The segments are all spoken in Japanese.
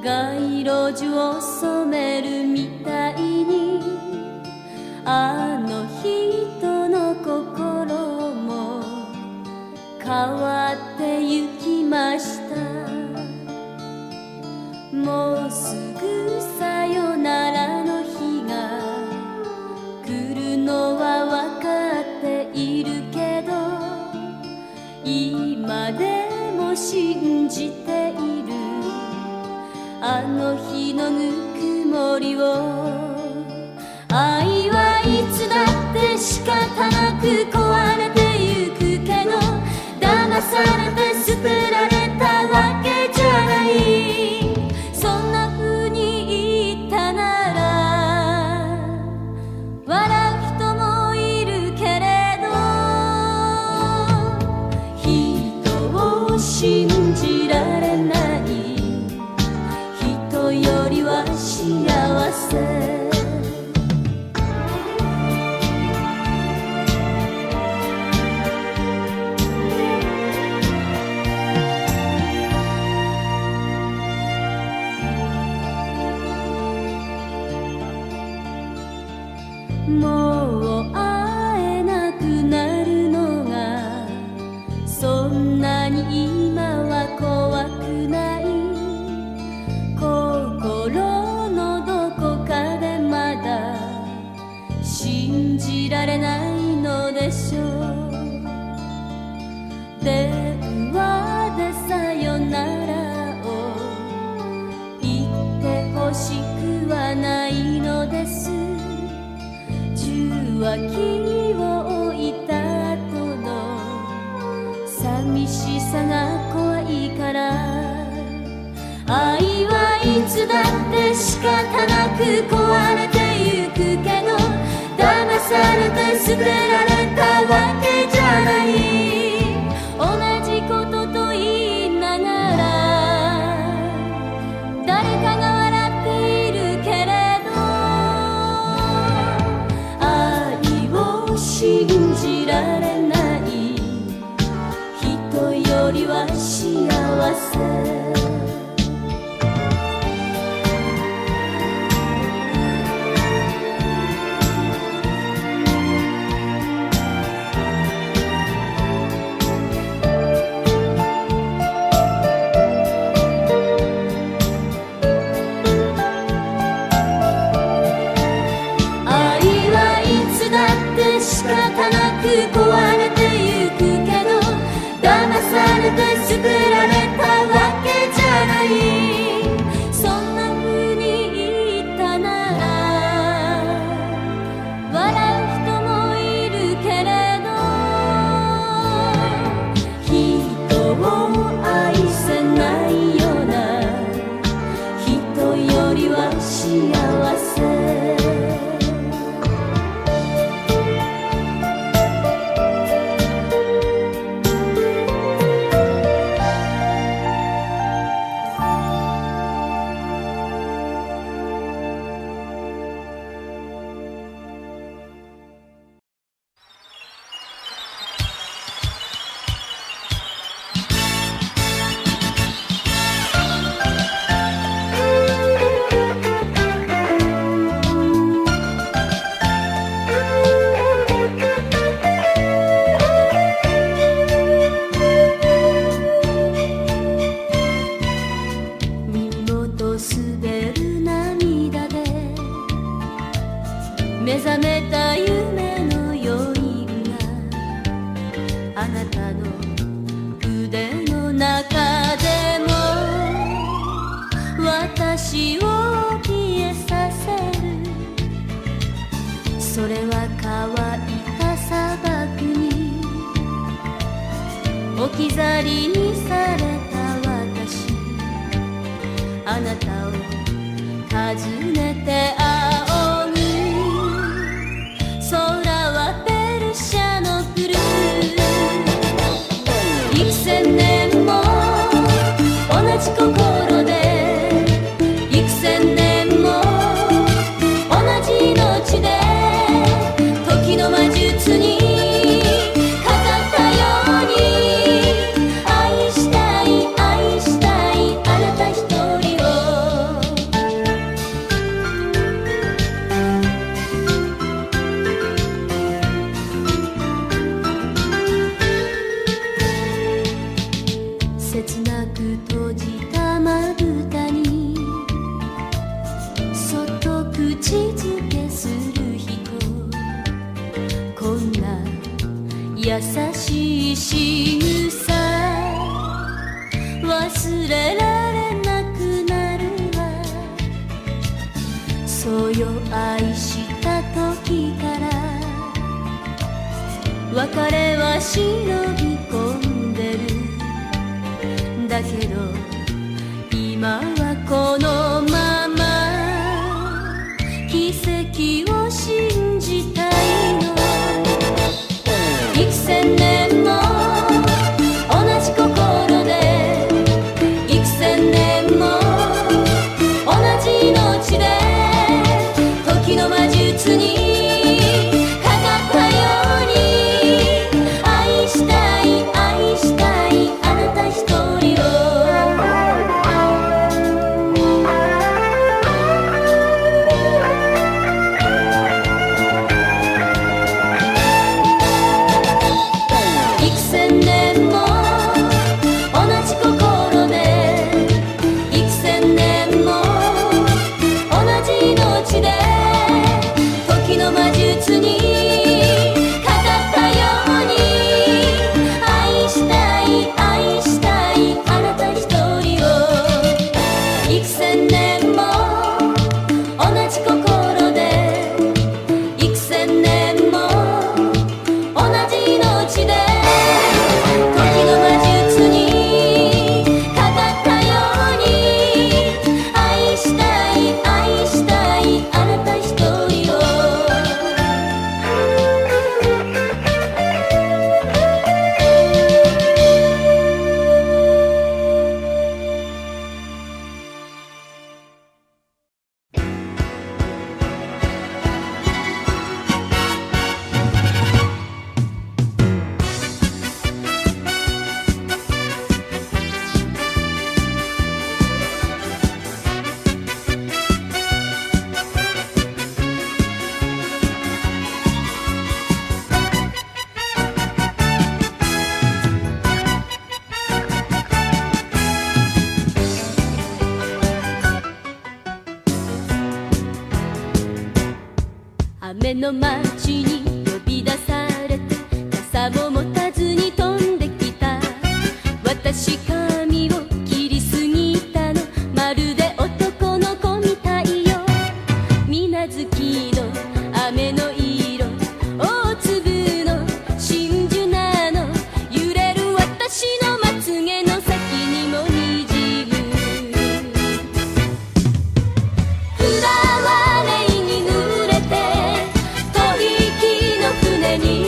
街路樹を染めるみたいにあの人の心も変わってゆきました。もうすぐさよならの日が来るのはわかっているけど、今でも信じているあの日のぬくもりを。愛はいつだって仕方なく壊れてゆくけど、騙されて捨てられたわけじゃない。そんな風に言ったなら笑う人もいるけれど、人を信じられない人よりは幸せ。もう会えなくなるのがそんなに今は怖くない。心のどこかでまだ信じられないのでしょう。電話でさよならを言ってほしくはないのです。受話器を置いた後の寂しさが怖いから、愛はいつだって仕方なく壊れてゆくけど、騙されて捨てられたわけじゃない。同じことと言いながら誰かが笑っているけれど、信じられない人よりは幸せ。仕方なく壊れてゆくけど、騙されて捨てられたわけじゃない。そんな風に言ったなら笑う人もいるけれど、人を愛せないような人よりは幸せ。目覚めた夢の余韻があなたの腕の中でも私を消えさせる。それは乾いた砂漠に置き去りにされた私、あなたを訪ねて仰ぐ。空はペルシャのブルー、幾千年も同じ心で、幾千年も同じ命で、時の魔術にかかったように愛したい愛したいあなた一人を。 し仕草忘れられなくなるわ。そうよ愛した時から別れは忍び込んでる。だけど今はこのまま奇跡を信じたいの。幾千年も同じ心で、幾千年も同じ命で、時の魔術にかかったように愛したい愛したいあなた一人を。幾千年も同じ心で、幾千年も同じ命で、時の魔術にかかったように愛したい愛したいあなた一人を。幾千年も同じ心で、幾千年も同じ命で、時の魔術にかかったように愛したい愛したいあなた一人を。雨の街に呼び出されて、傘も持たずに飛んできた。私髪を切りすぎたの、まるで男の子みたいよ。水無月の雨の色、大粒の真珠なの。揺れる私のまつげの先にもにじむフラワーレイに濡れて、取引の船に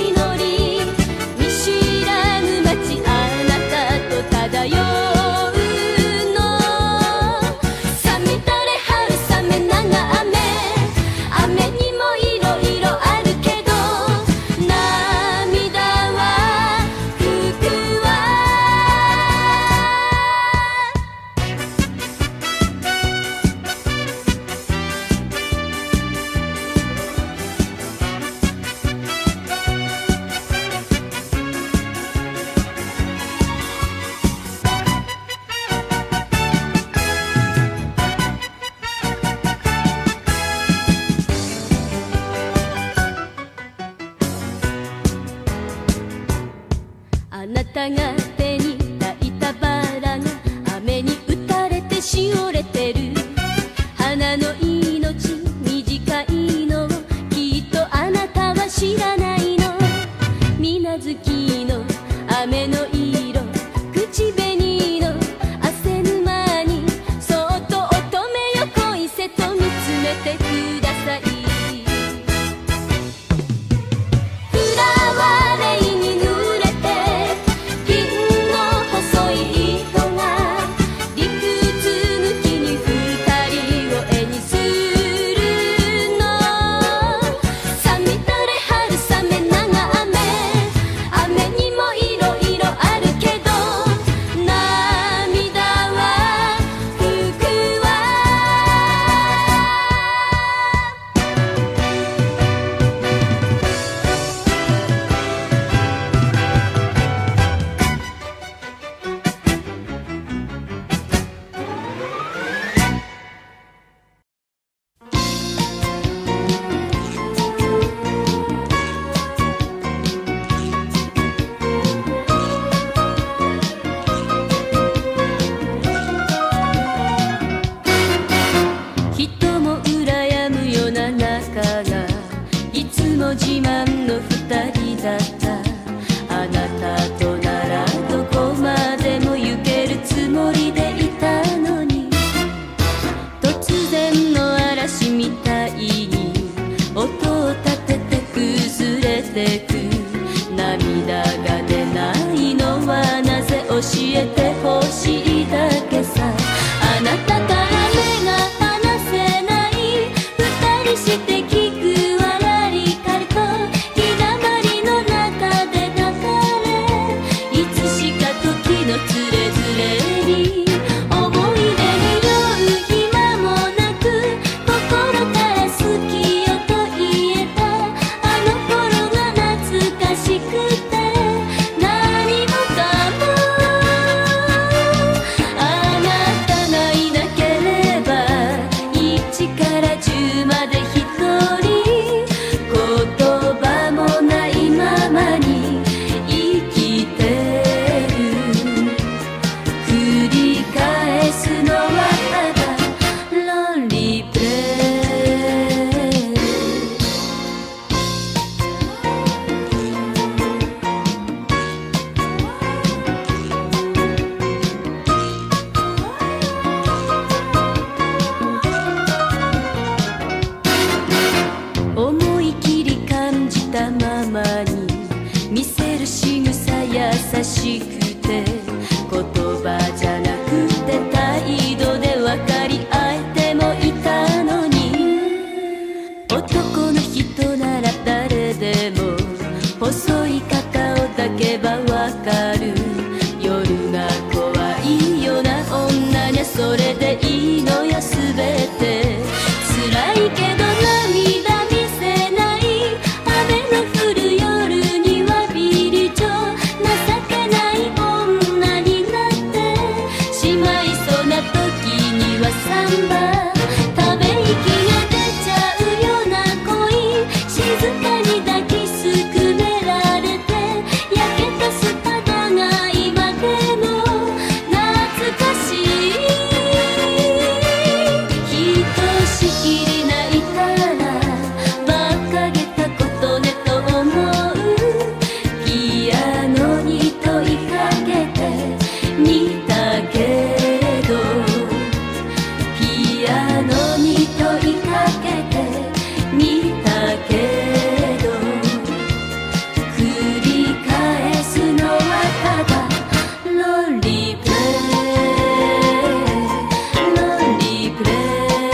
はサンバため息が出ちゃうような恋静かに抱きすくめられて焼けたスタバが今でも懐かしいひとしきり泣いたら馬鹿げたことねと思うピアノに問いかけてみたけれどピアノに問いかけてみたけれど繰り返すのはただロリプレイロリプレイ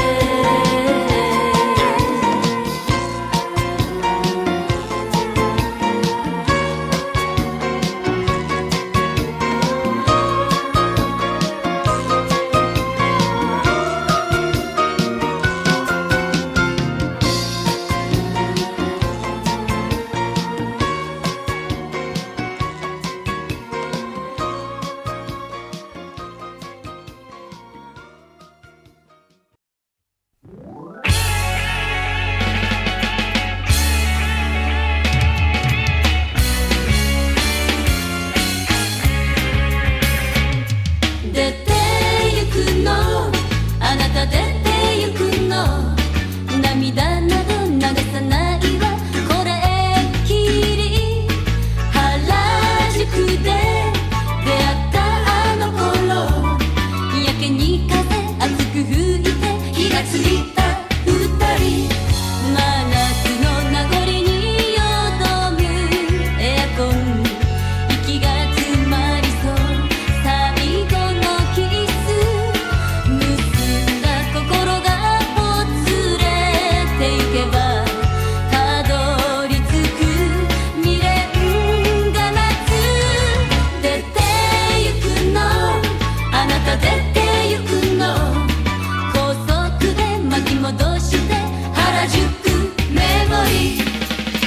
出てゆくのあなた出てゆくの涙など流さないわこれっきり原宿で出会ったあの頃やけに風熱く吹いて火がついた二人真夏の名残によどむエアコン息が詰まりそう最後のキス結んだ心がほつれてゆけばたどり着く未練が待つ出てゆくのあなた出てゆくの高速で巻き戻して原宿メモリー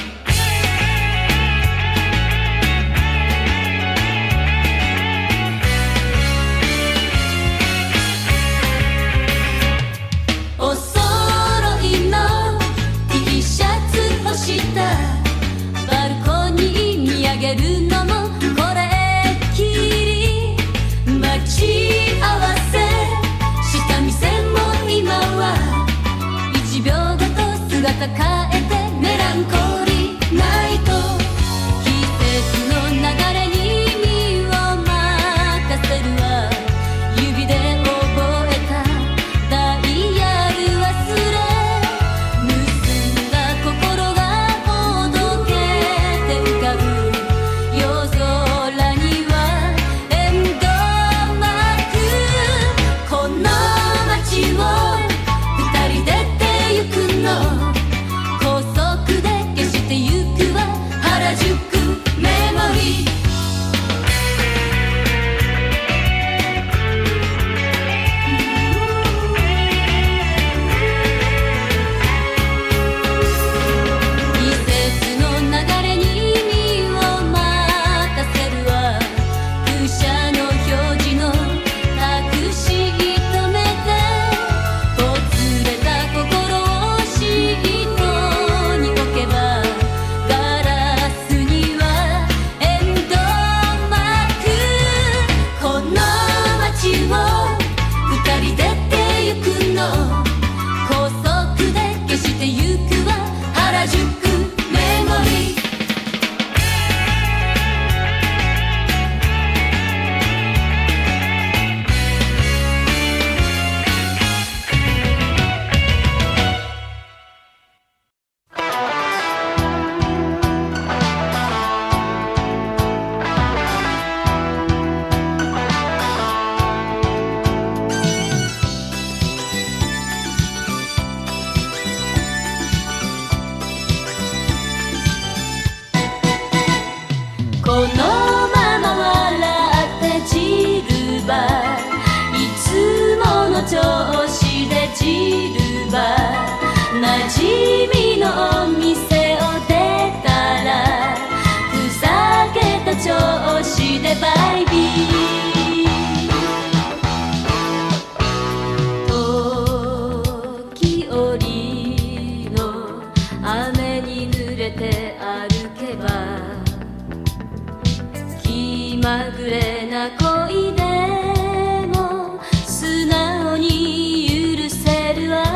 お揃いの T シャツ干したバルコニー見上げるのもこれっきり待ち合わせした店も今は1秒ごと姿変えてメランコリーナイト季節の流れに身を任せるわ指で覚えたダイヤル忘れ結んだ心がほどけて浮かぶ夜空にはエンドマークこの街を二人出てゆくの高速で消してゆくわ原宿メモリー季節の流れに身を任せるわ空車の表示のタクシー止めてほつれた心をシートに置けばガラスにはエンドマークこの街を二人出てゆくの高速で消してゆくわ原宿メモリーこのまま笑って散るばいつもの調子で散るば馴染みのお店を出たらふざけた調子でバイビーくれな恋でも素直に許せるわ。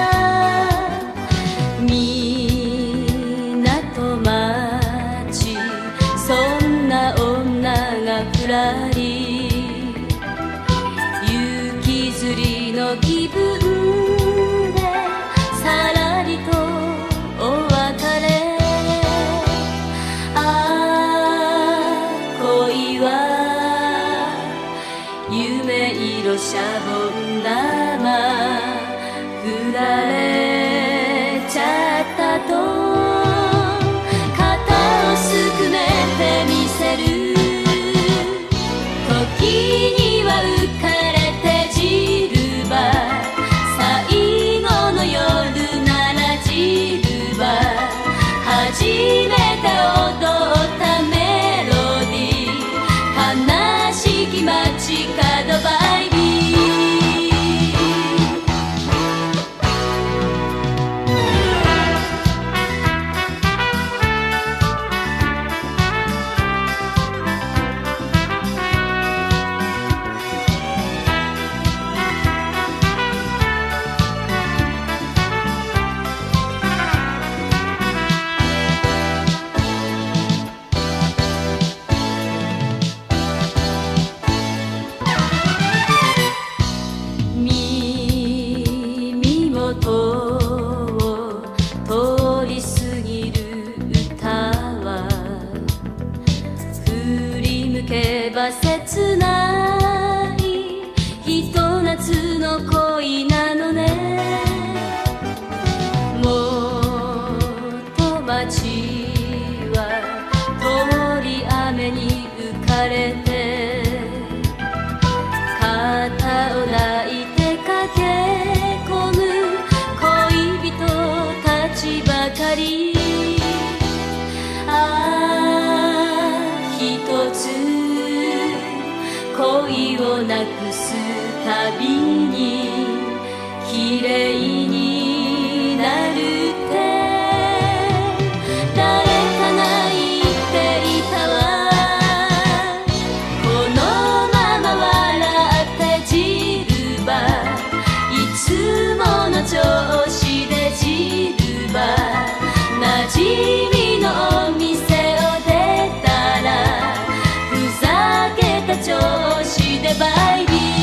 港町そんな女がふらり雪吊りの気分でさらりとお別れ。ああ恋は夢色シャボン玉振られちゃったと肩をすくめてみせる。時には浮かれて散るば最後の夜なら散るば初めて踊ったメロディー悲しき街角バイビー。耳元を通り過ぎる歌は振り向けば切ないひと夏の恋なのね。元町は通り雨に浮かれて肩を抱いて駆け込む恋人たちばかり。ああ一つ恋をなくすたびに綺麗になるって誰かが言っていたわ。このまま笑って散るばいつもの調子で散るば馴染みのお店を出たらふざけた調子でバイビー。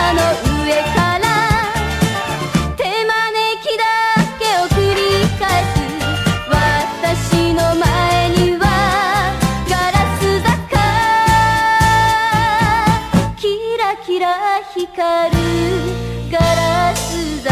の上から手招きだけを繰り返す。私の前にはガラス坂、キラキラ光るガラス坂。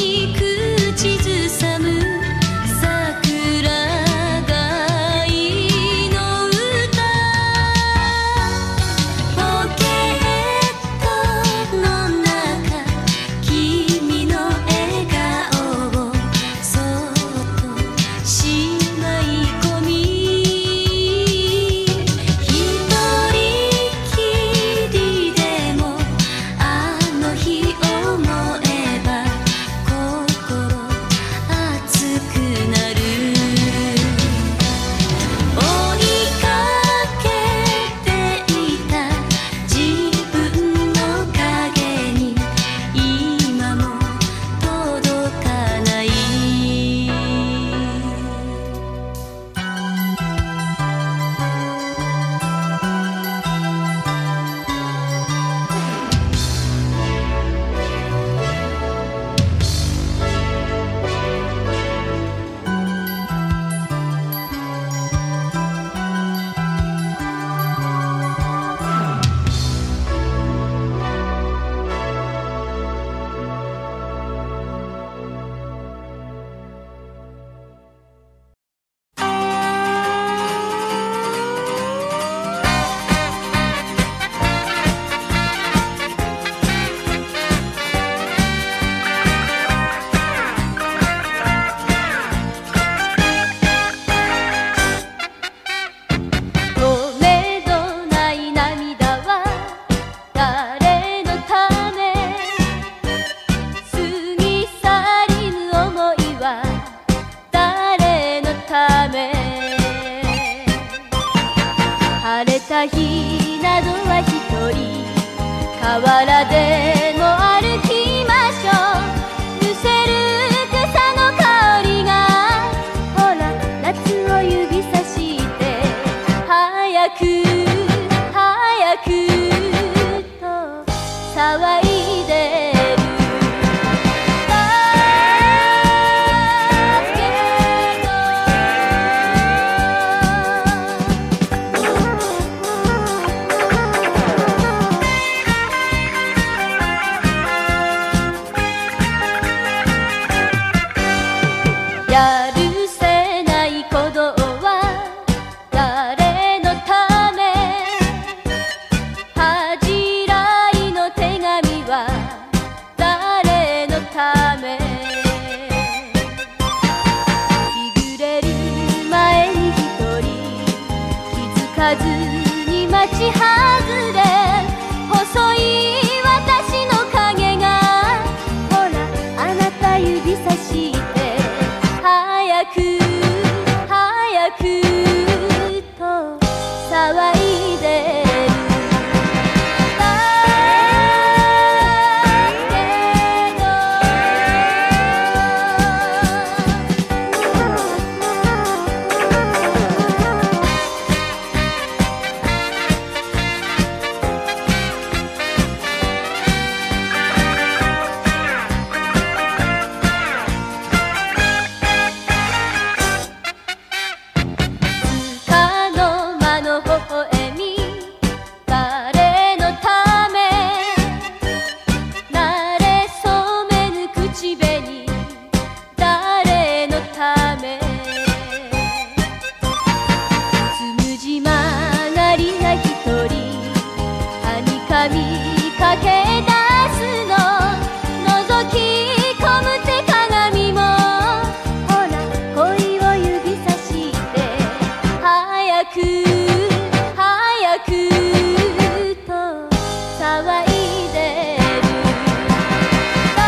桜が河原でも歩きましょう。むせる草の香りがほら夏を指さして早く早くと騒いでる。やるせない鼓動は誰のため、恥じらいの手紙は誰のため。日暮れる前に一人気づかずに街外れ、細い私の影がほらあなた指さして早く早くと騒いでる。だけどつかの間の微笑み誰のため、慣れそめぬ口紅誰のため。つむじ曲がりな一人はにかみかけ出すの、覗き込む手鏡もほら恋を指さして早く早くと騒いでる。だ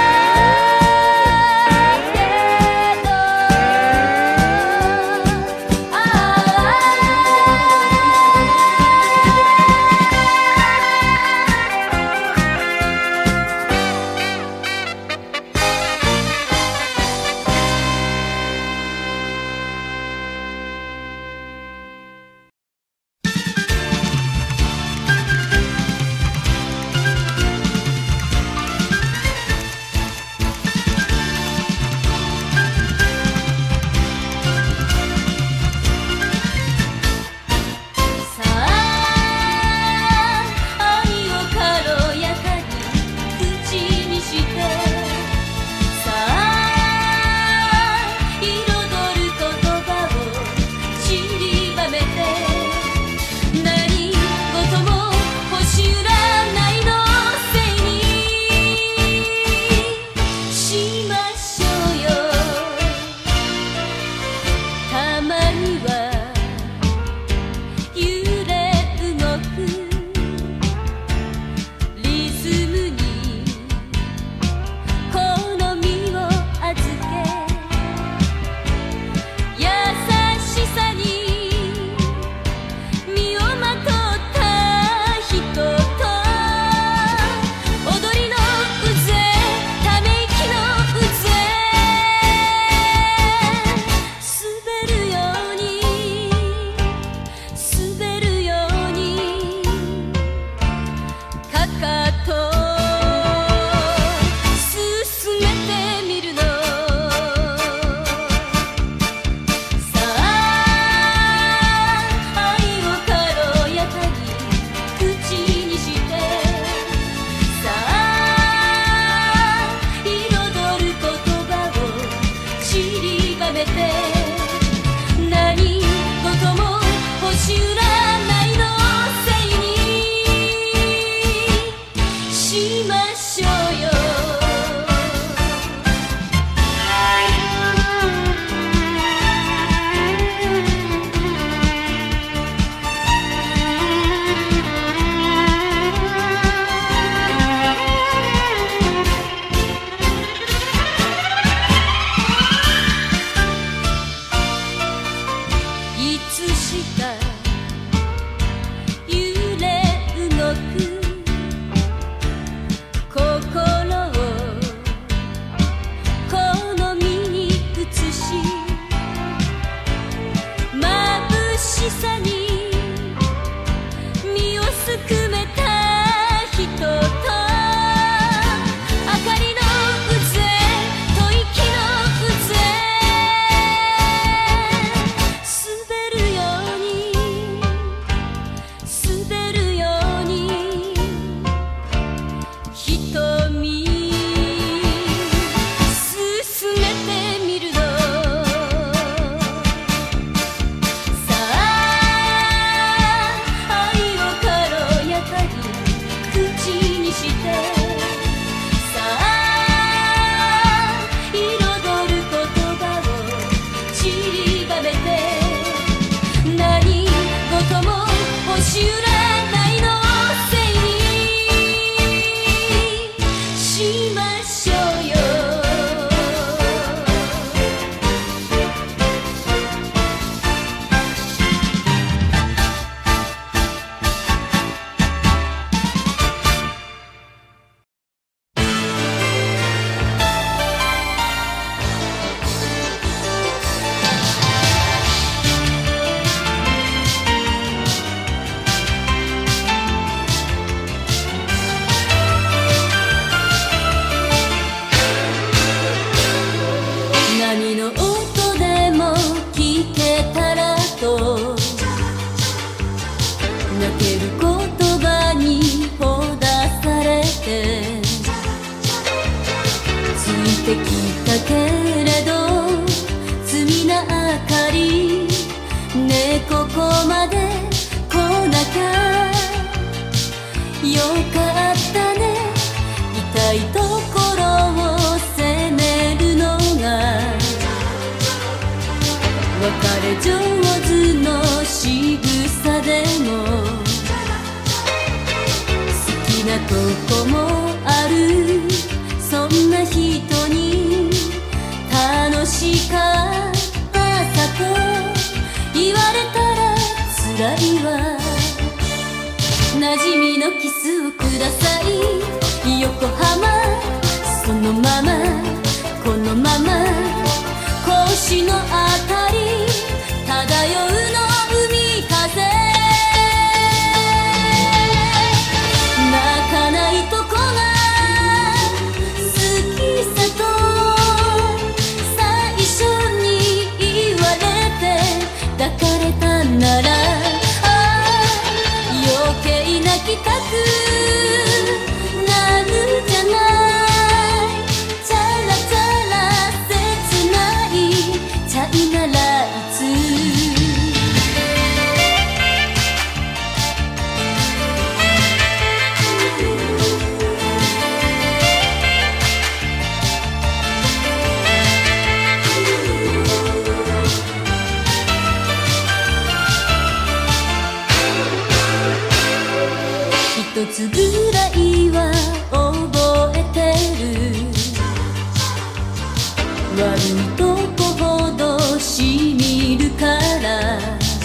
けどさあ愛を軽やかに口にして、さあ彩る言葉を散りばめて、何事も星占いのせいにしましょうよ。たまには揺れ動くリズムに好みを預け、優しさに身をまとった人と踊りの渦、ため息の渦、滑るように滑るようにかかと進めてみるの。さあ愛を軽やかに口にして、さあ彩る言葉を散りばめて、何事も星占いのせいにしましょうよ。 てきたけれど罪な明かりねここまで来なきゃよかったね痛いところを責めるのが別れ上手の仕草でも好きなとこもあるそんな人に楽しかったさと言われたら辛いわ馴染みのキスをください横浜そのままこのまま格子のあたり漂うの海風泣かないとこが好きさと最初に言われて抱かれたなら余計泣きたくなるじゃないチャラチャラ切ないチャイナライツ一つぐらいは覚えてる悪いとこほどしみるから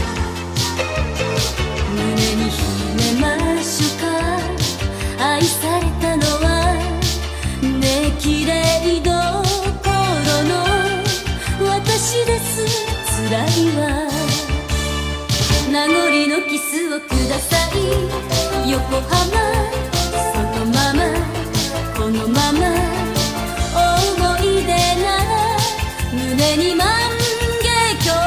胸に秘めましょうか愛されたのはね綺麗どころの私です辛いわ名残のキスをください横浜そのままこのまま思い出なら胸に万華鏡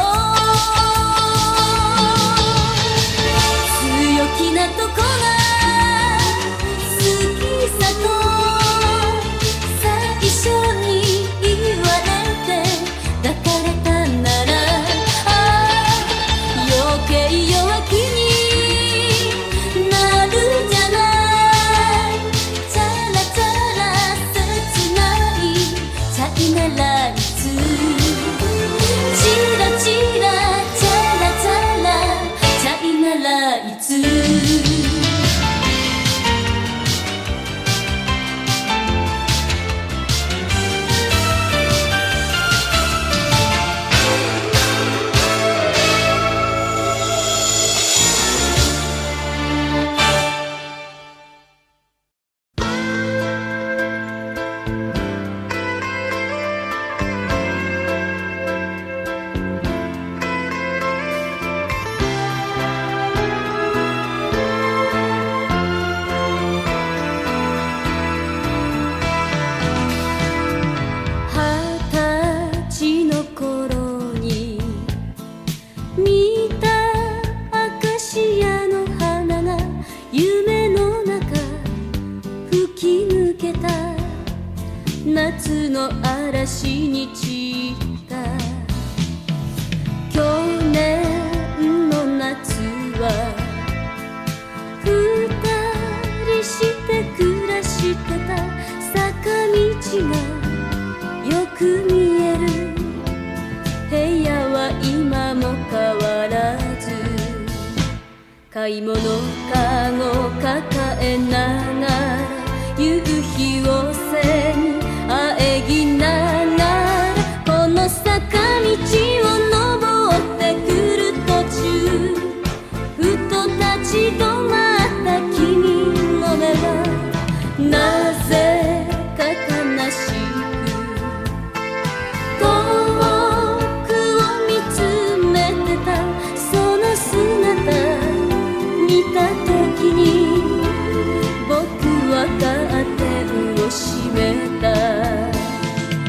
強気なとこが好きさと最初に言われて抱かれたなら余計弱気になるじゃないチャラチャラ切ないチャイナライツチラチラチャラチャラチャイナライツ夏の嵐に散った去年の夏は二人して暮らしてた坂道がよく見える部屋は今も変わらず買い物かご抱えながら夕日を背に喘ぎながらこの坂道を登ってくる途中ふと立ち止まった君の目はなぜか悲しく遠くを見つめてたその姿見た時に僕はカーテンを閉めた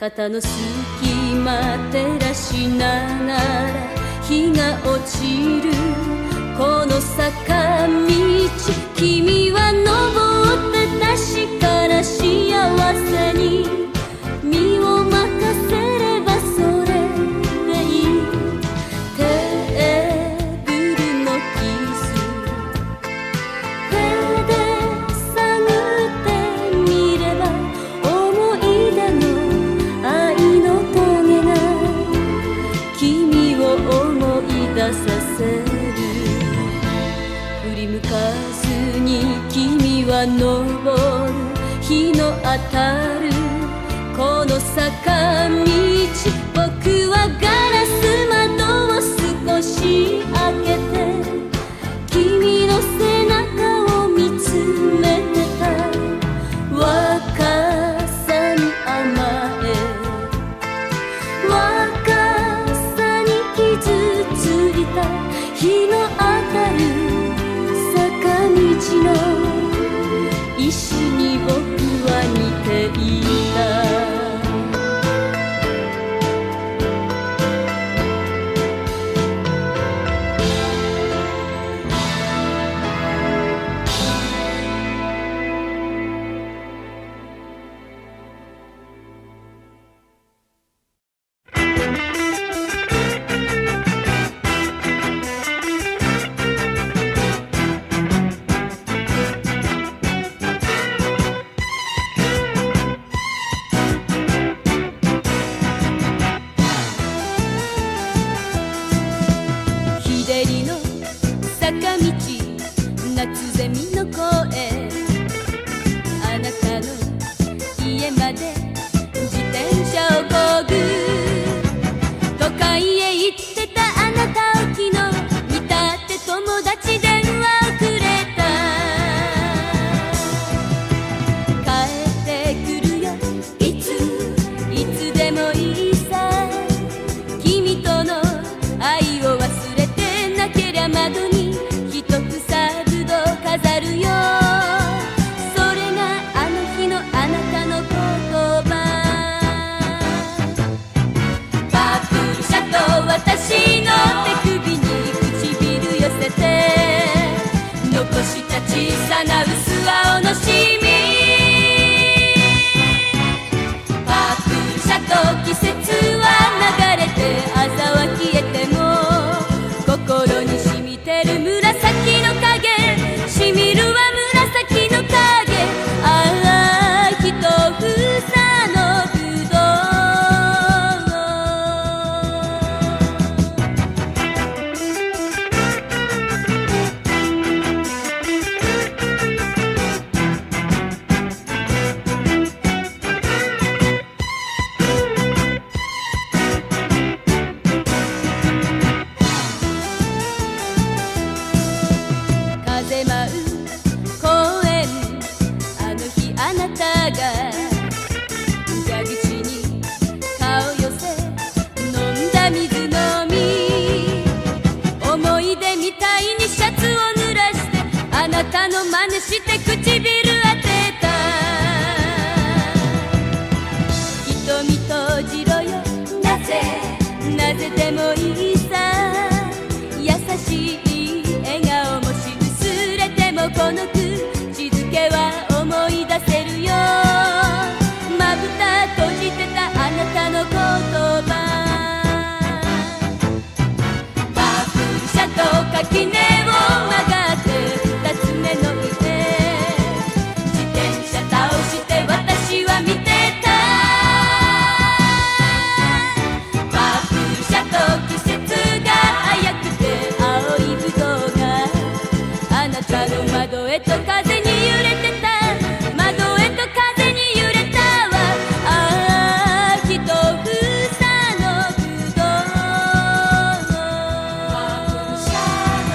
なたの隙間照らしながら日が落ちるこの坂道、君は登って確かな幸せに身を任せればそれでいい。テーブルのキス手で探ってみれば思い出の愛の棘が君を思い出させる。振り向かずに君は登る日の当たるこの坂道、僕はガラス窓を少し開けて君の背中を見つめてた。若さに甘え若さに傷ついた日の当たる坂道の石に僕は似ていた。夏ゼミの声、あなたの家まで自転車をこぐ。都会へ行ってたあなたを昨日見たって友達電話をくれた。帰ってくるよいつでもいいさ。君との愛を忘れてなけりゃ窓に一房飾るよ。それがあの日のあなたの言葉。パプルシャと私の手首に唇寄せて残した小さな薄青のシミ。パプルシャと季節は流れて朝は消えても心に染みてる紫の影、しみるは紫の影。ああ一房のぶど風舞う公園、あの日あなたが蛇口に顔寄せ飲んだ水飲み。思い出みたいにシャツを濡らしてあなたの真似して唇当てた。瞳閉じろよなぜでもいいさ。優しい笑顔もし薄れてもこの口づけは思い出せるよ。まぶた閉じてたあなたの言葉。パプルシャと垣根を曲がって二つ目の家、自転車倒して私は見てた。パプルシャと季節が早くて青いぶどうがあなたの窓へと風に揺れてた。窓へと風に揺れたわ。ああ一房のぶどう。パプルシャ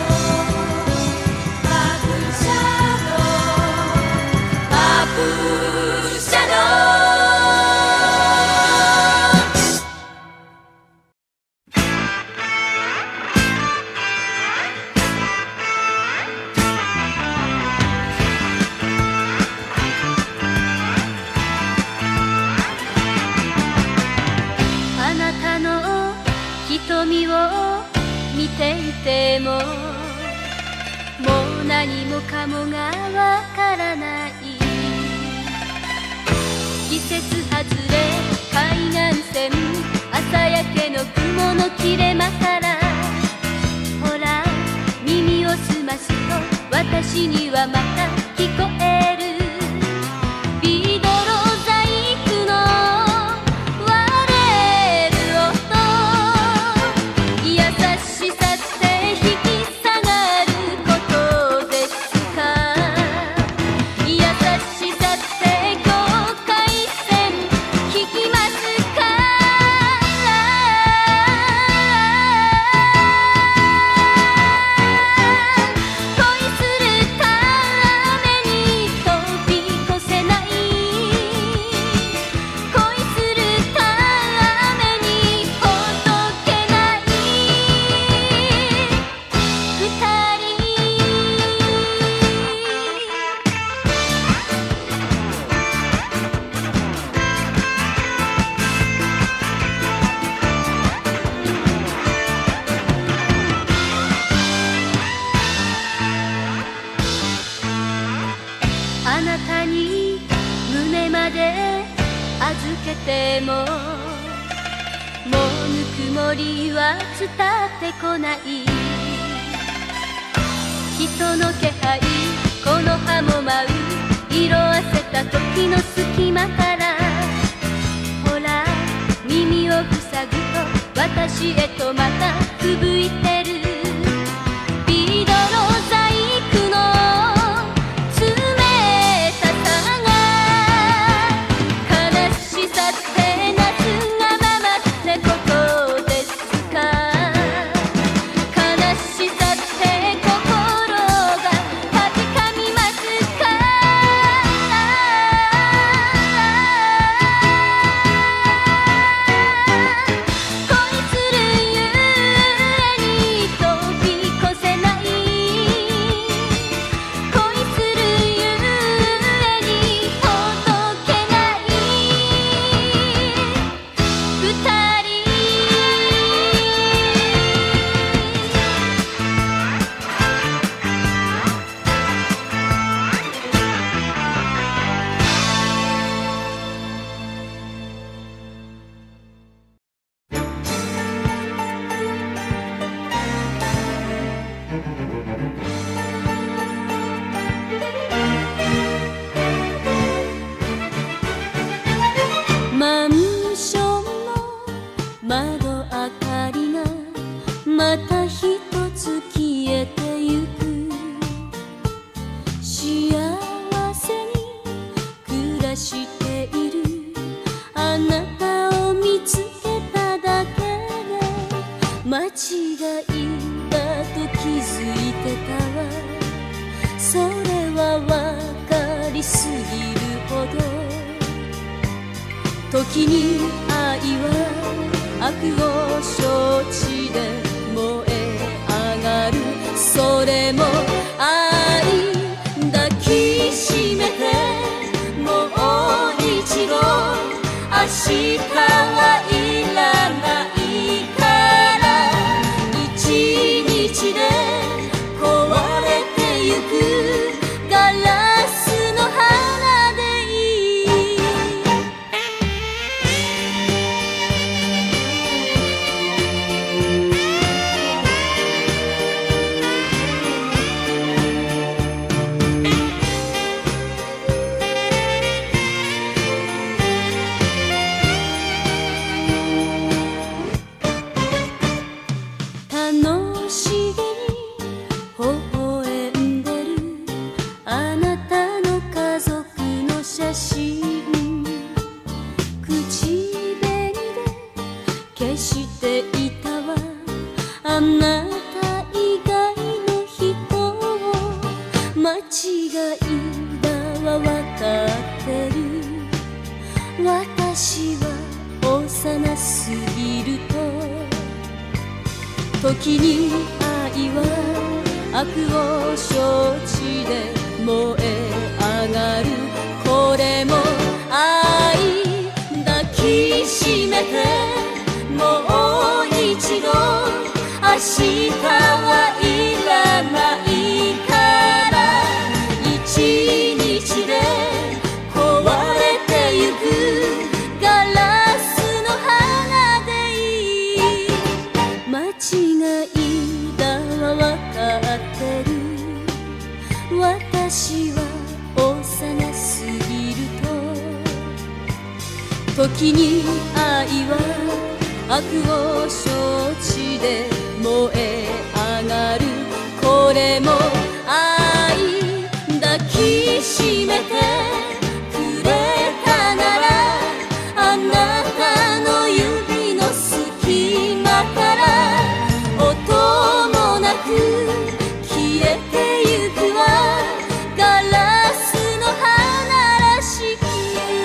ドパプルシャドパプルシャド。 ていても、もう何もかもがわからない。季節外れ海岸線、朝焼けの雲の切れ間から、ほら耳を澄ますと私にはまた聞こえる。ビドロ細工の割れる音、優しさって引き下がることですか。優しさって境界線引きますか。恋するために飛び越せない、恋するためにほどけない二人。あなたに胸まで預けても、もうぬくもりは伝ってこない。人の気配、この葉も舞う、色あせた時の隙間から、ほら耳を塞ぐと私へとまた吹雪いてる。ビドロ細工の冷たさが、悲しさって夏がままってことですか。悲しさって心がかじかみますか。恋するゆえに飛び越せない、恋するゆえにほどけない二人。マンションの窓明かりがまた一つ消えてゆく。幸せに暮らしているあなたを見つけただけで、間違いだと気づいてたわ。それはわかりすぎるほど。時に愛は悪を承知で燃え上がる。それも愛抱きしめてもう一度、明日はいらないから一日で壊れてゆくガラスの花でいい。楽しげに微笑んでるあなたの家族の写真、口紅で消していたわ。あなた以外の人を間違いだわわかってる。私は幼すぎると、時に愛は悪を承知で燃え上がる。これも愛抱きしめてもう一度、明日違いだわわかってる。私は幼すぎると、時に愛は悪を承知で燃え上がる。これも愛、抱きしめてくれたなら、あなたの指の隙間から音もなく消えてゆくわ。ガラスの花らしく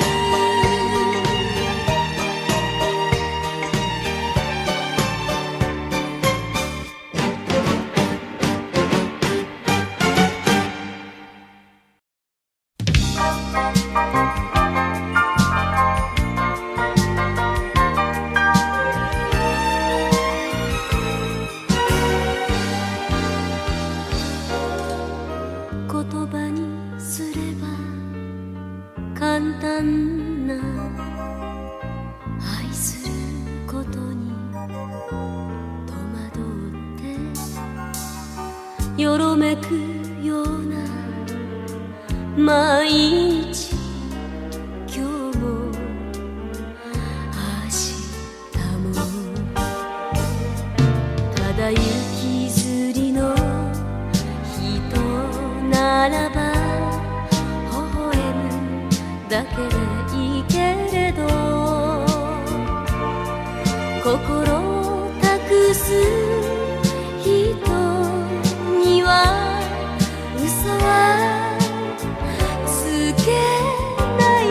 言葉にすれば簡単な愛することに戸惑ってよろめくような毎日。今日も明日もただ行きずりの人ならば微笑むだけでいいけれど、心を託す人には嘘はつけない。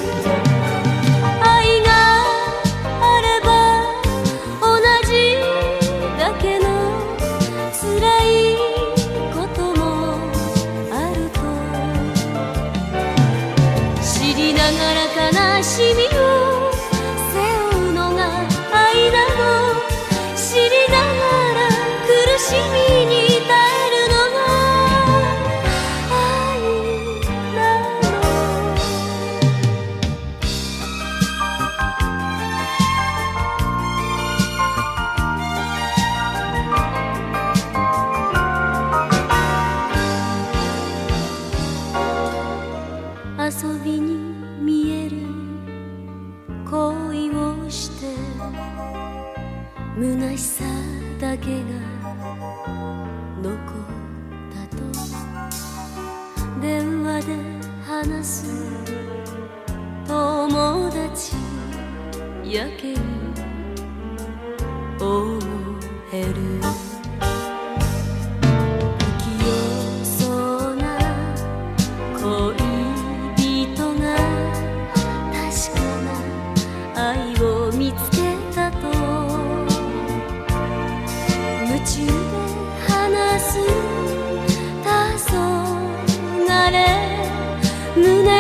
愛があれば同じだけの辛いこともあると知りながら悲しみを背負うのが愛なの。知りながら苦しみに耐えるのが愛なの。遊びに見える恋をして虚しさだけが残ったと、電話で話す友達やけに思える。不器用そうな恋人が確かな愛を見つけたと、夢中で話す黄昏胸